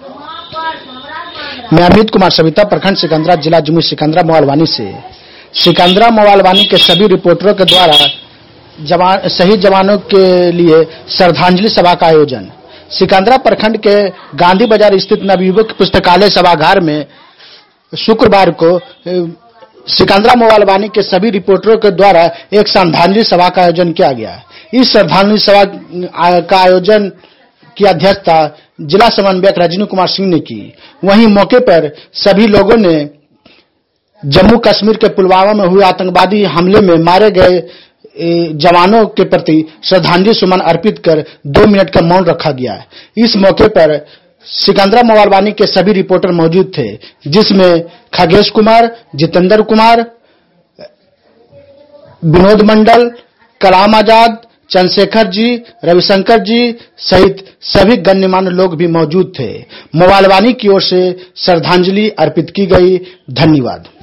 मैं अमित कुमार सविता, प्रखंड सिकंदरा, जिला जमुई सिकंदरा मोबाइलवानी से। सिकंदरा मोबाइलवानी के सभी रिपोर्टरों के द्वारा शहीद जवानों के लिए श्रद्धांजलि सभा का आयोजन। सिकंदरा प्रखंड के गांधी बाजार स्थित नवयुवक पुस्तकालय सभागार में शुक्रवार को सिकंदरा मोबाइलवानी के सभी रिपोर्टरों के द्वारा एक श्रद्धांजलि सभा का आयोजन किया गया। इस श्रद्धांजलि सभा का आयोजन की अध्यक्षता जिला समन्वयक रजनी कुमार सिंह ने की। वहीं मौके पर सभी लोगों ने जम्मू कश्मीर के पुलवामा में हुए आतंकवादी हमले में मारे गए जवानों के प्रति श्रद्धांजलि सुमन अर्पित कर 2 मिनट का मौन रखा गया। इस मौके पर सिकंदरा मोबाइलवानी के सभी रिपोर्टर मौजूद थे, जिसमें खगेश कुमार, जितेंद्र कुमार, विनोद मंडल, कलाम आजाद, चंद्रशेखर जी, रविशंकर जी सहित सभी गण्यमान्य लोग भी मौजूद थे। मोबाइलवानी की ओर से श्रद्धांजलि अर्पित की गई। धन्यवाद।